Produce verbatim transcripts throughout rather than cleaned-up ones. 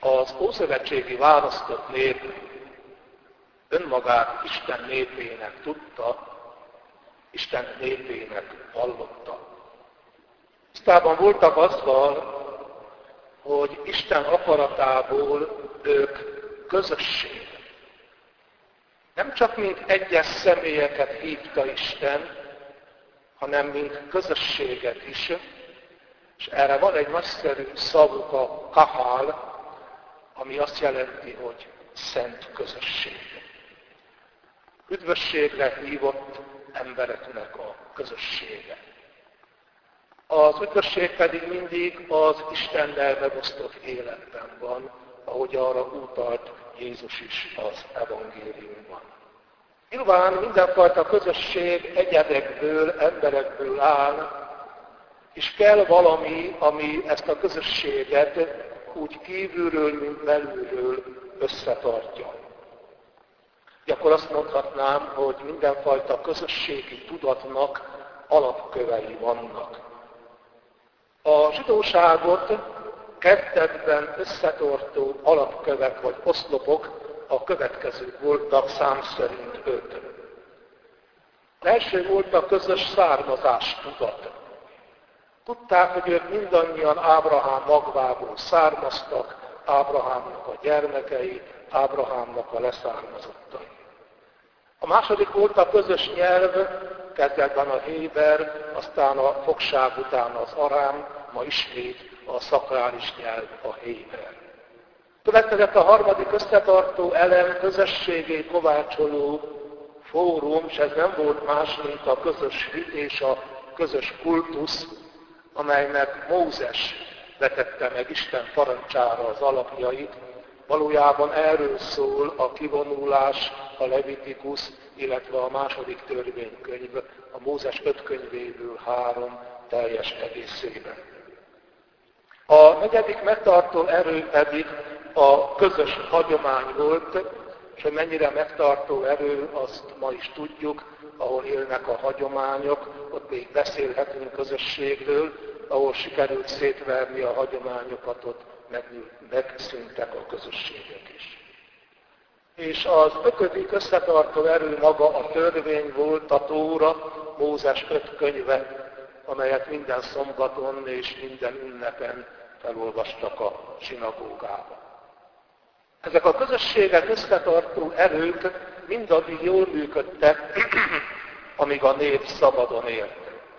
Az ószövetségi választott nép önmagát Isten népének tudta, Isten népének vallotta. Tisztában voltak azzal, hogy Isten akaratából ők közösség. Nem csak mint egyes személyeket hívta Isten, hanem mint közösséget is, és erre van egy nagyszerű szavuk, a kahál, ami azt jelenti, hogy szent közösség. Üdvösségre hívott embereknek a közössége. Az üdvösség pedig mindig az Istennel megosztott életben van, ahogy arra utalt Jézus is az evangéliumban. Nyilván mindenfajta közösség egyedekből, emberekből áll, és kell valami, ami ezt a közösséget úgy kívülről, mint belülről összetartja. Akkor azt mondhatnám, hogy mindenfajta közösségi tudatnak alapkövei vannak. A zsidóságot kezdetben összetartó alapkövek vagy oszlopok a következők voltak, szám szerint öt. Az első volt a közös származás tudat. Tudták, hogy ők mindannyian Ábrahám magvából származtak, Ábrahámnak a gyermekei, Ábrahámnak a leszármazottai. A második volt a közös nyelv, kezdetben a héber, aztán a fogság után az arám, ma ismét a szakrális nyelv, a héber. Következett a harmadik összetartó elem, közösségé kovácsoló fórum, és ez nem volt más, mint a közös hit és a közös kultusz, amelynek Mózes vetette meg Isten parancsára az alapjait. Valójában erről szól a kivonulás, a Levitikus, illetve a második törvénykönyv, a Mózes öt könyvéből három teljes egészében. A negyedik megtartó erő pedig a közös hagyomány volt, és hogy mennyire megtartó erő, azt ma is tudjuk, ahol élnek a hagyományok, ott még beszélhetünk közösségről, ahol sikerült szétverni a hagyományokat, ott megszűntek a közösségek is. És az ötödik összetartó erő maga a törvény volt, a Tóra, Mózes öt könyve, amelyet minden szombaton és minden ünnepen felolvastak a zsinagógában. Ezek a közösséget összetartó erők mindaddig jól működtek, amíg a nép szabadon élt.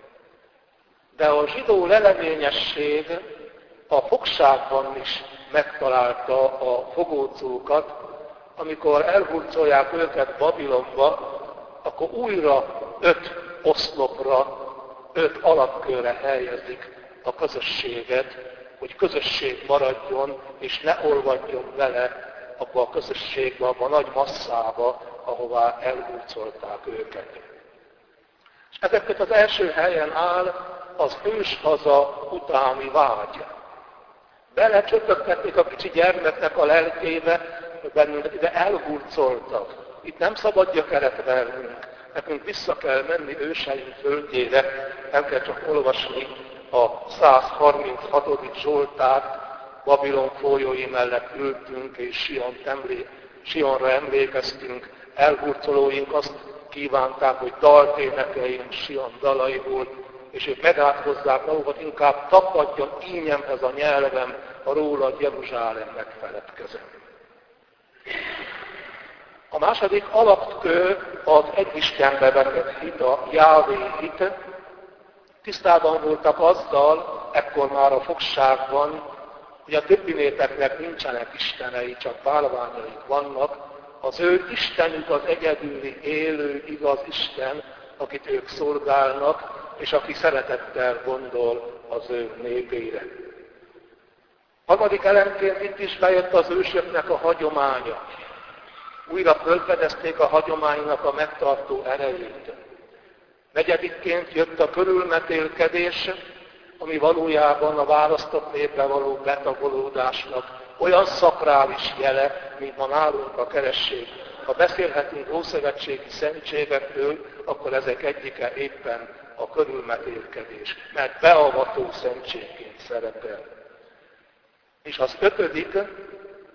De a zsidó leleményesség a fogságban is megtalálta a fogócókat, amikor elhurcolják őket Babilonba, akkor újra öt oszlopra, öt alapkörre helyezik a közösséget, hogy közösség maradjon, és ne olvadjon vele abba a közösségbe, abba a nagy masszába, ahová elhurcolták őket. És ezeket az első helyen áll az őshaza utáni vágy. Belecsöpögtették a kicsi gyermeknek a lelkébe, hogy bennünket ide elhurcoltak. Itt nem szabadja keret vernünk. Nekünk vissza kell menni őseink földjére, nem kell csak olvasni a száz harminchatodik Zsoltárt, Babilon folyói mellett ültünk, és Sion emlé, Sionra emlékeztünk. Elhurcolóink azt kívánták, hogy dalt énekeljünk Sion dalaiból, és ők megátkozzák magukat, inkább tapadjon ínyemhez a nyelvem, ha rólad Jeruzsálem megfeledkezem. A második alapkő az egy Istenbe vetett hit, a Jávé hit. Tisztában voltak azzal, ekkor már a fogságban, hogy a többi népeknek nincsenek istenei, csak bálványaik vannak. Az ő Istenük az egyedüli, élő, igaz Isten, akit ők szolgálnak, és aki szeretettel gondol az ő népére. Harmadik elemként itt is bejött az ősöknek a hagyománya. Újra fölfedezték a hagyománynak a megtartó erejét. Negyedikként jött a körülmetélkedés, ami valójában a választott népre való betagolódásnak olyan szakrális jele, mint ma nálunk a keresztség. Ha beszélhetünk ószövetségi szentségekről, akkor ezek egyike éppen a körülmetélkedés, mert beavató szentségként szerepel. És az ötödik,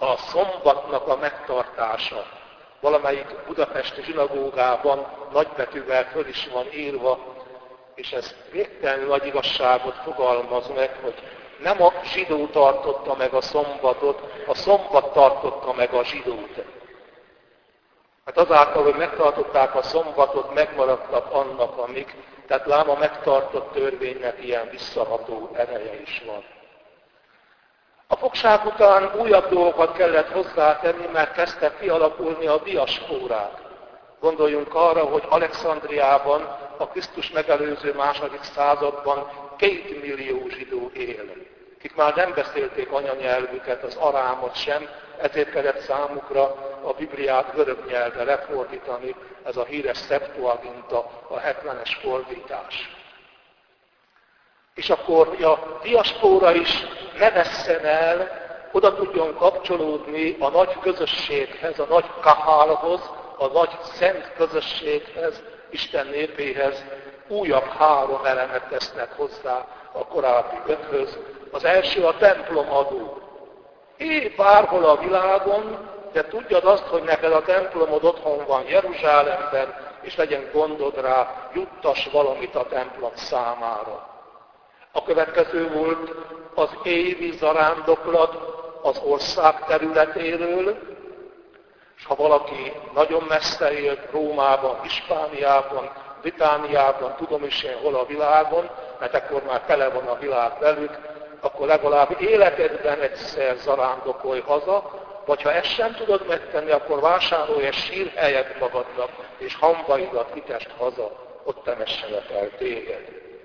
a szombatnak a megtartása. Valamelyik budapesti zsinagógában nagybetűvel föl is van írva, és ez végtelenül nagy igazságot fogalmaz meg, hogy nem a zsidó tartotta meg a szombatot, a szombat tartotta meg a zsidót. Hát azáltal, hogy megtartották a szombatot, megmaradtak annak, amik, tehát lám a megtartott törvénynek ilyen visszaható ereje is van. A fogság után újabb dolgokat kellett hozzátenni, mert kezdtek kialakulni a diaszpórák. Gondoljunk arra, hogy Alexandriában a Krisztus megelőző második században két millió zsidó él, akik már nem beszélték anyanyelvüket, az arámot sem, ezért kellett számukra a Bibliát görög nyelvre lefordítani, ez a híres Septuaginta, a hetvenes fordítás. És akkor hogy a diaszpóra is ne vesszen el, oda tudjon kapcsolódni a nagy közösséghez, a nagy kahálhoz, a nagy szent közösséghez, Isten népéhez, újabb három elemet tesznek hozzá a korábbi öthöz. Az első a templomadó. Épp bárhol a világon, de tudjad azt, hogy neked a templomod otthon van Jeruzsálemben, és legyen gondod rá, juttass valamit a templom számára. A következő volt az évi zarándoklat az ország területéről, és ha valaki nagyon messze élt Rómában, Hispániában, Britániában, tudom is én hol a világon, mert akkor már tele van a világ velük, akkor legalább életedben egyszer zarándokolj haza, vagy ha ezt sem tudod megtenni, akkor vásárolj egy sírhelyet magadnak, és hambaidat vitest haza, ott temessenek el téged.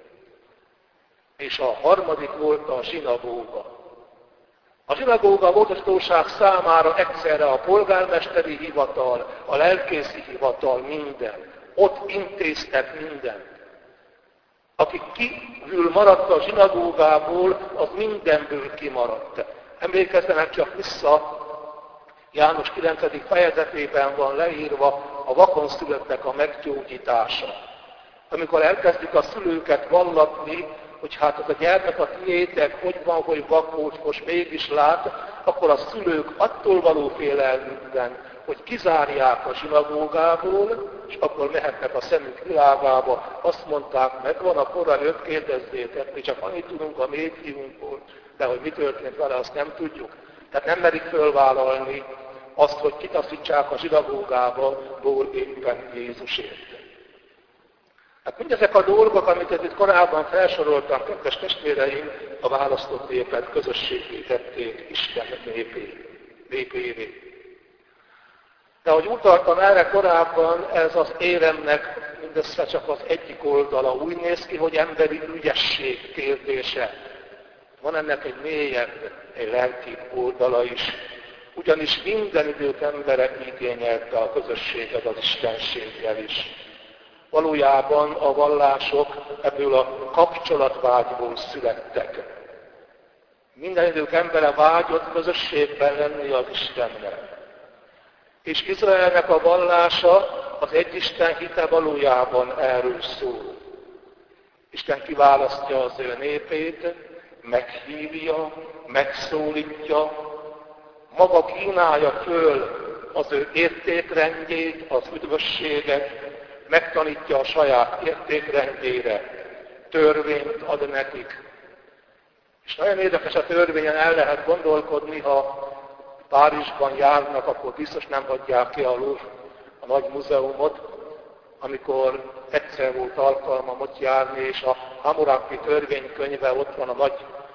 És a harmadik volt a zsinagóga. A zsinagóga módosítóság számára egyszerre a polgármesteri hivatal, a lelkészi hivatal, minden. Ott intéztek mindent. Aki kívül maradt a zsinagógából, az mindenből kimaradt. Emlékezzenek csak vissza, János kilencedik fejezetében van leírva a vakon szülöttek a meggyógyítása. Amikor elkezdjük a szülőket vallatni, hogy hát az a gyermek a tiétek, hogy van, hogy vak volt, most mégis lát, akkor a szülők attól való félelmükben, hogy kizárják a zsinagógából, és akkor mehetnek a szemük világába, azt mondták, megvan a kora, őt kérdezzétek, mi csak annyit tudunk a mi fiunkból, de hogy mi történt vele, azt nem tudjuk. Tehát nem merik fölvállalni azt, hogy kitaszítsák a zsinagógából éppen Jézusért. Hát mindezek a dolgok, amit itt korábban felsoroltam, kedves testvéreim, a választott népet közösségé tették Isten népévé. De ahogy utaltam erre korábban, ez az éremnek mindössze csak az egyik oldala. Úgy néz ki, hogy emberi ügyesség kérdése. Van ennek egy mélyebb, egy lelki oldala is. Ugyanis minden idők embere igényelte a közösséget az istenséggel is. Valójában a vallások ebből a kapcsolatvágyból születtek. Minden idők embere vágyott közösségben lenni az Istennel. És Izraelnek a vallása, az egyisten hite valójában erről szól. Isten kiválasztja az ő népét, meghívja, megszólítja, maga kínálja föl az ő értékrendjét, az üdvösséget, megtanítja a saját értékrendjére, törvényt ad nekik. És nagyon érdekes a törvényen el lehet gondolkodni, ha Párizsban járnak, akkor biztos nem hagyják ki a Louvre, a nagy múzeumot, amikor egyszer volt alkalmam ott járni, és a Hammurapi törvénykönyve, ott van a nagy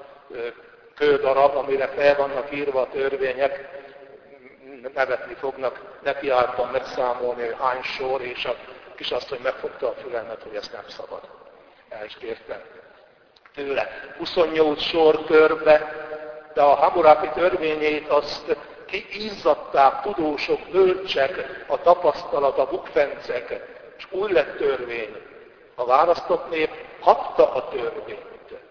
kődarab, amire fel vannak írva a törvények, nevetni fognak, nekiálltam megszámolni, hogy hány sor, és a kisasszony megfogta a fülemet, hogy ezt nem szabad. El is kértem tőle. huszonnyolc sor körbe, de a Hammurapi törvényét azt kiizzadták tudósok, bölcsek, a tapasztalat, a bukfencek, és úgy lett törvény. A választott nép kapta a törvényt.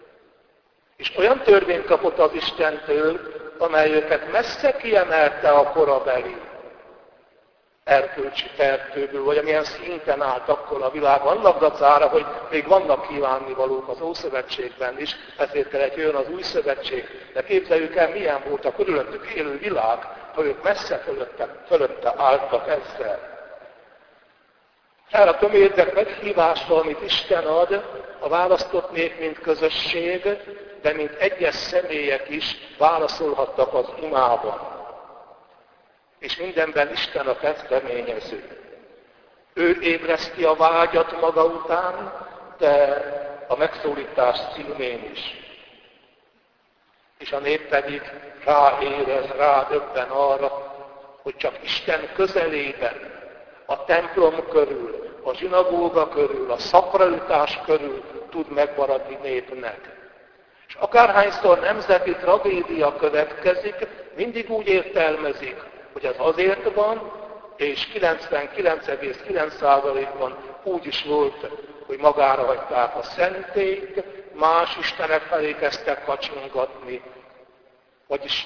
És olyan törvényt kapott az Istentől, amely őket messze kiemelte a korabeli. erkölcsi fertőből, vagy amilyen szinten állt akkor a világ, annak dacára, hogy még vannak kívánnivalók az Ószövetségben is, ezért kellett jön az Új Szövetség. De képzeljük el, milyen volt a körülöttük élő világ, ha ők messze fölötte, fölötte álltak ezzel. Erre a tömérdek meghívásra, amit Isten ad, a választott nép, mint közösség, de mint egyes személyek is válaszolhattak az imában. És mindenben Isten a kezdeményező. Ő ébreszti a vágyat maga után, de a megszólítás címén is. És a nép pedig ráérez, rádöbben arra, hogy csak Isten közelében, a templom körül, a zsinagóga körül, a szakralitás körül tud megmaradni népnek. És akárhányszor nemzeti tragédia következik, mindig úgy értelmezik, hogy ez azért van, és kilencvenkilenc egész kilenc százalékban úgy is volt, hogy magára hagyták a szentélyt, más istenek felé kezdtek kacsingatni, vagyis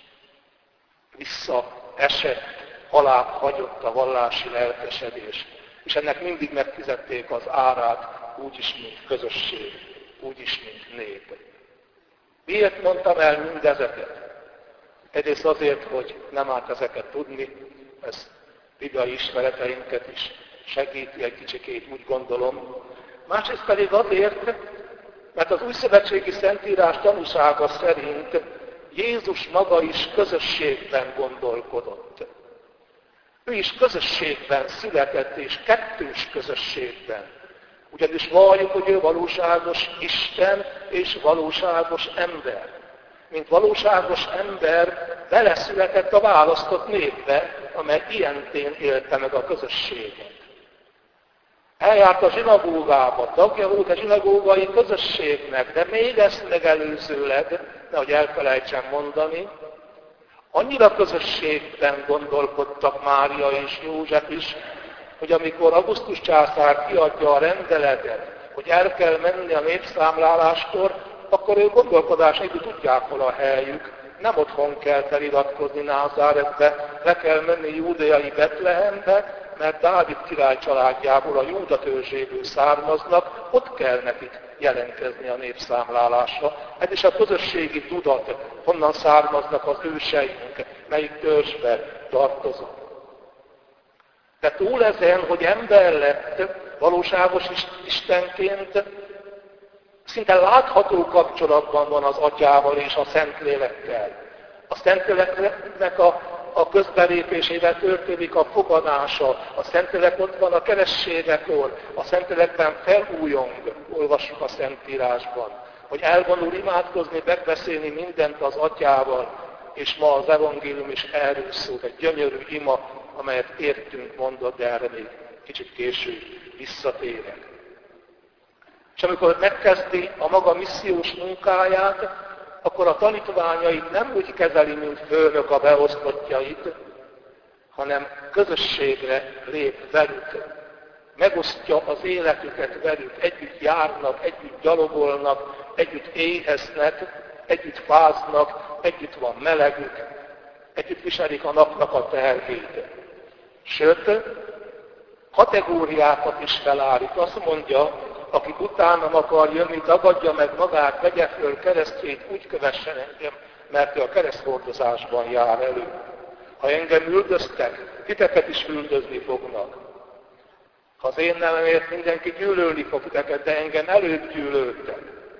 visszaesett, alá hagyott a vallási lelkesedés. És ennek mindig megfizették az árát, úgyis, mint közösség, úgyis, mint nép. Miért mondtam el mindezeket? Egyrészt azért, hogy nem árt ezeket tudni, ez bibliai ismereteinket is segíti egy kicsikét, úgy gondolom. Másrészt pedig azért, mert az újszövetségi szentírás tanúsága szerint Jézus maga is közösségben gondolkodott. Ő is közösségben született, és kettős közösségben. Ugyanis valljuk, hogy ő valóságos Isten és valóságos ember. Mint valóságos ember beleszületett a választott népbe, amely ilyentén élte meg a közösséget. Eljárt a zsinagógába, tagja volt a zsinagógai közösségnek, de még ezt megelőzőleg, nehogy elfelejtsem mondani, annyira közösségben gondolkodtak Mária és József is, hogy amikor Augustus császár kiadja a rendeletet, hogy el kell menni a népszámláláskor, akkor ő gondolkodás nélkül tudják, hol a helyük. Nem otthon kell feliratkozni Názáretbe, le kell menni júdeai Betlehembe, mert Dávid király családjából, a Júda törzséből származnak, ott kell nekik jelentkezni a népszámlálásra. Ez is a közösségi tudat, honnan származnak az őseink, melyik törzsbe tartoznak. De túl ezen, hogy ember lett, valóságos Istenként, szinte látható kapcsolatban van az Atyával és a Szentlélekkel. A Szentléleknek a, a közbelépésével történik a fogadása, a Szentlélek ott van a kerességekor, a Szentlélekben felújong, olvassuk a Szentírásban, hogy elvonul imádkozni, megbeszélni mindent az Atyával, és ma az evangélium is erről szól, egy gyönyörű ima, amelyet értünk mondott, de erre még kicsit később visszatérek. És amikor megkezdi a maga missziós munkáját, akkor a tanítványait nem úgy kezeli, mint főnök a beosztottjait, hanem közösségre lép velük. Megosztja az életüket velük, együtt járnak, együtt gyalogolnak, együtt éheznek, együtt fáznak, együtt van melegük, együtt viselik a napnak a terhét. Sőt, kategóriákat is felállít. Azt mondja, aki utánam akar jönni, tagadja meg magát, vegye föl keresztjét, úgy kövessen engem, mert ő a kereszthordozásban jár elő. Ha engem üldöztek, titeket is üldözni fognak. Ha az én nevemért mindenki gyűlölni fog titeket, de engem előbb gyűlöltek.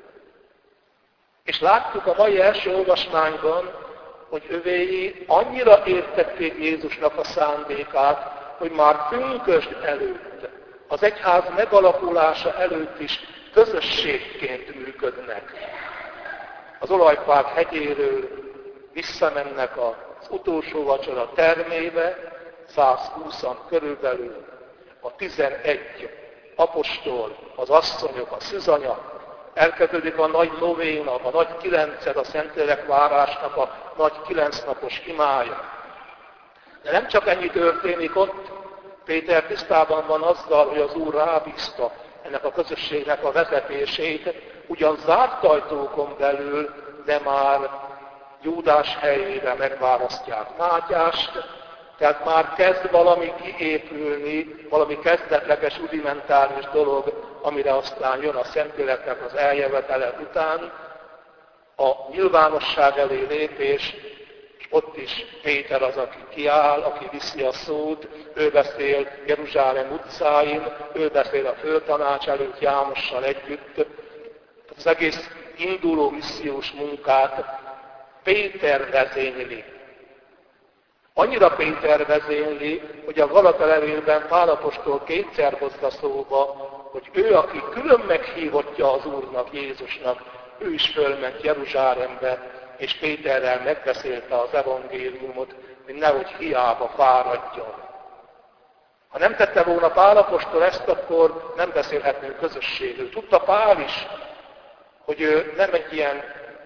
És láttuk a mai első olvasmányban, hogy övéi annyira értették Jézusnak a szándékát, hogy már pünkösd előtt, az egyház megalakulása előtt is közösségként működnek. Az olajfák hegyéről visszamennek az utolsó vacsora termébe, százhúszan körülbelül, a tizenegy apostol, az asszonyok, a szűzanya, elkezdődik a nagy novéna, a nagy kilenced, a Szentlélek várásnak a nagy kilencnapos imája. De nem csak ennyi történik ott, Péter tisztában van azzal, hogy az Úr rábízta ennek a közösségnek a vezetését, ugyan zárt ajtókon belül, de már Júdás helyére megválasztják Mátyást, Tehát már kezd valami kiépülni, valami kezdetleges, rudimentális dolog, amire aztán jön a Szentléleknek az eljövetele után, a nyilvánosság elé lépés, és ott is Péter az, aki kiáll, aki viszi a szót, ő beszél Jeruzsálem utcáin, ő beszél a főtanács előtt Jánossal együtt. Az egész induló missziós munkát Péter vezényli. Annyira Péter vezényli, hogy a Galata levélben Pál apostol kétszer hozza szóba, hogy ő, aki külön meghívottja az Úrnak, Jézusnak, ő is fölment Jeruzsálembe, és Péterrel megbeszélte az evangéliumot, hogy nehogy hiába fáradjon. Ha nem tette volna Pál apostol ezt, akkor nem beszélhetnénk közösségről. Tudta Pál is, hogy ő nem egy ilyen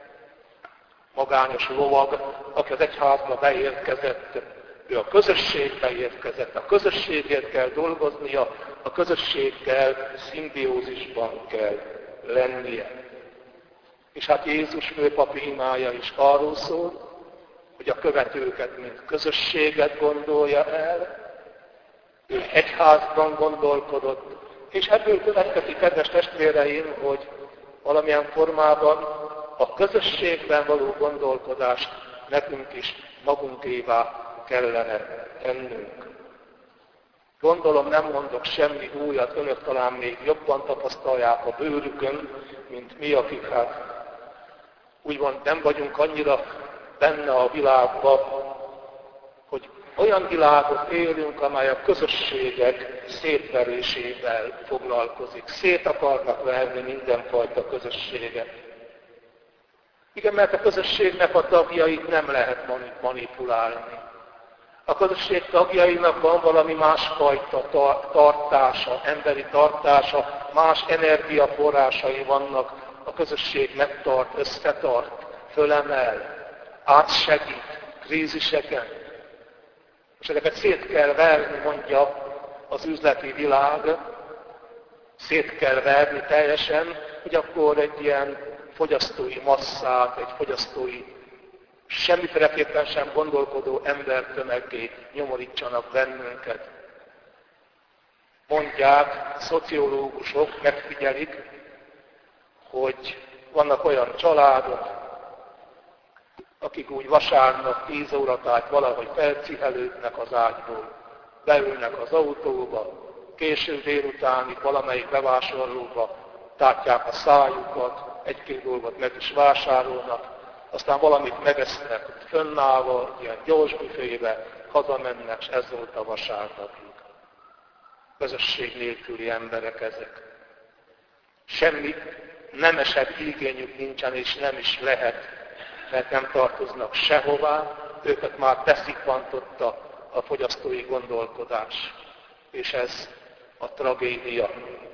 magányos lovag, aki az egyházba beérkezett, ő a közösségbe érkezett, a közösségért kell dolgoznia, a közösséggel szimbiózisban kell lennie. És hát Jézus főpapi imája is arról szól, hogy a követőket, mint közösséget gondolja el, ő egyházban gondolkodott, és ebből következik, kedves testvéreim, hogy valamilyen formában a közösségben való gondolkodást nekünk is magunkévá kellene tennünk. Gondolom, nem mondok semmi újat, önök talán még jobban tapasztalják a bőrükön, mint mi, akik hát úgymond nem vagyunk annyira benne a világban, hogy olyan világot élünk, amely a közösségek szétverésével foglalkozik. Szét akarnak verni mindenfajta közösséget. Igen, mert a közösségnek a tagjait nem lehet manipulálni. A közösség tagjainak van valami másfajta tartása, emberi tartása, más energiaforrásai vannak, a közösség megtart, összetart, fölemel, átsegít kríziseken. És ezeket szét kell verni, mondja az üzleti világ, szét kell verni teljesen, hogy akkor egy ilyen fogyasztói masszát, egy fogyasztói, semmiféleképpen sem gondolkodó embertömeggé nyomorítsanak bennünket. Mondják, szociológusok megfigyelik, hogy vannak olyan családok, akik úgy vasárnap tíz óra tájt valahogy felcihelődnek az ágyból, beülnek az autóba, késő délutánig valamelyik bevásárlóba tátják a szájukat, egy-két dolgot meg is vásárolnak, aztán valamit megesznek fönnállva, ilyen gyors büfébe, hazamennek, és ez volt a vasárnapjuk. Közösség nélküli emberek ezek. Semmi nemesebb igényük nincsen, és nem is lehet, mert nem tartoznak sehová, őket már beszippantotta a fogyasztói gondolkodás. És ez a tragédia.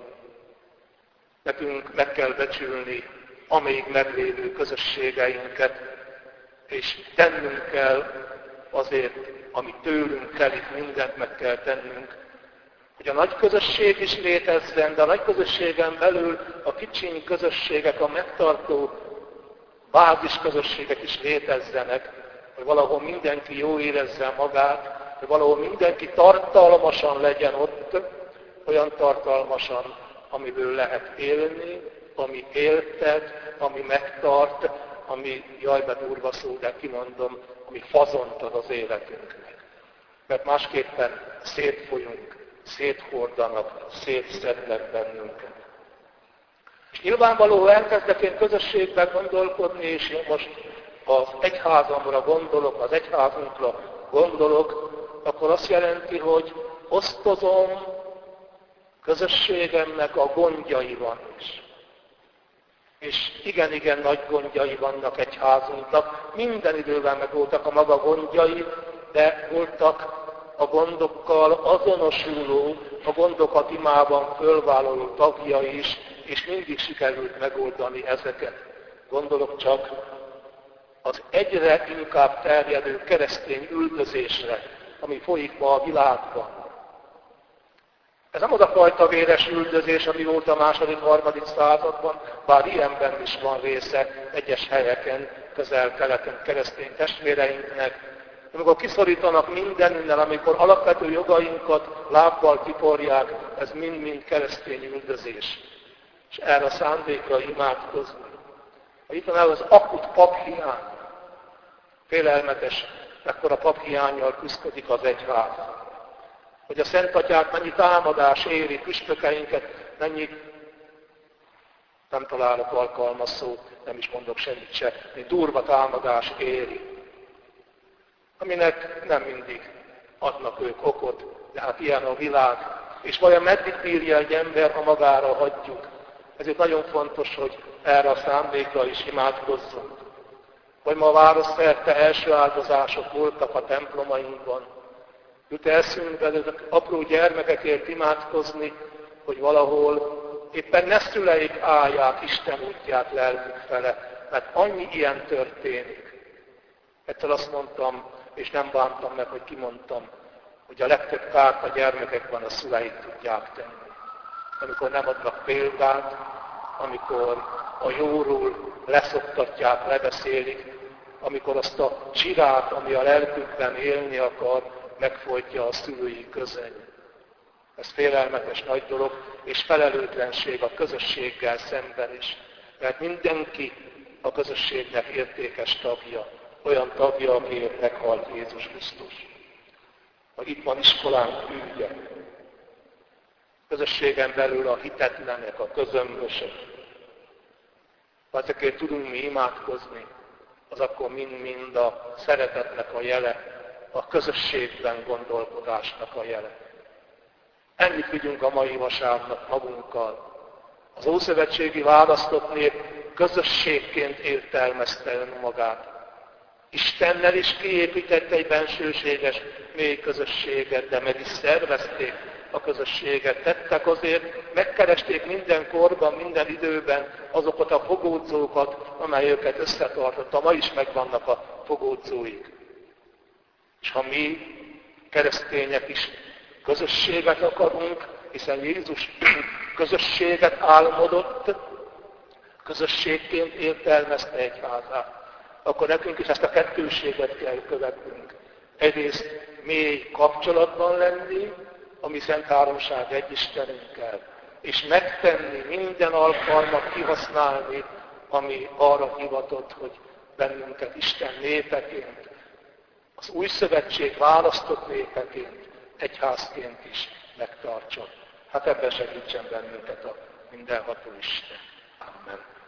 Nekünk meg kell becsülni a még meglévő közösségeinket, és tennünk kell azért, ami tőlünk kell, itt mindent meg kell tennünk, hogy a nagy közösség is létezzen, de a nagy közösségen belül a kicsiny közösségek, a megtartó bázis közösségek is létezzenek, hogy valahol mindenki jól érezze magát, hogy valahol mindenki tartalmasan legyen ott, olyan tartalmasan, amiből lehet élni, ami éltet, ami megtart, ami, jaj, be durva szó, de kimondom, ami fazont ad az életünknek. Mert másképpen szétfolyunk, széthordanak, szétszednek bennünket. És nyilvánvaló elkezdek én közösségben gondolkodni, és én most az egyházamra gondolok, az egyházunkra gondolok, akkor azt jelenti, hogy osztozom közösségemnek a gondjaiban is. És igen-igen nagy gondjai vannak egyházunknak. Minden időben meg voltak a maga gondjai, de voltak a gondokkal azonosuló, a gondokat imában fölvállaló tagja is, és mindig sikerült megoldani ezeket. Gondolok csak az egyre inkább terjedő keresztény üldözésre, ami folyik ma a világban. Ez nem az a fajta véres üldözés, ami volt a második, harmadik században, bár ilyenben is van része egyes helyeken, közel-keleten keresztény testvéreinknek, Amikor kiszorítanak mindeninnen, amikor alapvető jogainkat lábbal tiporják, ez mind-mind keresztény üldözés. És erre a szándékra imádkozni. Itt van el az akut paphiány. Félelmetes, mekkora paphiánnyal küszködik az egyház. Hogy a Szentatyát mennyi támadás éri, püspökeinket, mennyi, nem találok alkalmas szót, nem is mondok semmit se, egy durva támadás éri. Aminek nem mindig adnak ők okot, de hát ilyen a világ. És vajon meddig bírja egy ember, ha magára hagyjuk? Ezért nagyon fontos, hogy erre a szándékra is imádkozzunk. Vagy ma a városszerte első áldozások voltak a templomainkban. Jut eszünkbe ezek apró gyermekekért imádkozni, hogy valahol éppen ne szüleik állják Isten útját lelkük fele, mert annyi ilyen történik. Ettől azt mondtam, és nem bántam meg, hogy kimondtam, hogy a legtöbb kárt a gyermekekben a szüleik tudják tenni. Amikor nem adnak példát, amikor a jóról leszoktatják, lebeszélik, amikor azt a csirát, ami a lelkükben élni akar, megfojtja a szülői közöny. Ez félelmetes nagy dolog, és felelőtlenség a közösséggel szemben is. Mert mindenki a közösségnek értékes tagja, olyan tagja, akiért meghalt Jézus Krisztus. Ha itt van iskolánk ügye, közösségen belül a hitetlenek, a közömbösök, ha ezekért tudunk mi imádkozni, az akkor mind-mind a szeretetnek a jele, a közösségben gondolkodásnak a jele. Ennyit vigyünk a mai vasárnap magunkkal. Az ószövetségi választott nép közösségként értelmezte önmagát. Istennel is kiépítette egy bensőséges, mély közösséget, de meg is szervezték a közösséget. Tettek azért, megkeresték minden korban, minden időben azokat a fogódzókat, amelyeket összetartotta. Ma is megvannak a fogódzóik. És ha mi, keresztények is közösséget akarunk, hiszen Jézus közösséget álmodott, közösségként értelmezte egyházát, akkor nekünk is ezt a kettőséget kell követnünk. Egyrészt mély kapcsolatban lenni, a mi Szent Háromság egy Istenünkkel, és megtenni, minden alkalmat kihasználni, ami arra hivatott, hogy bennünket Isten népeként, az új szövetség választott népeként, egyházként is megtartson. Hát ebben segítsen bennünket a mindenható Isten. Amen.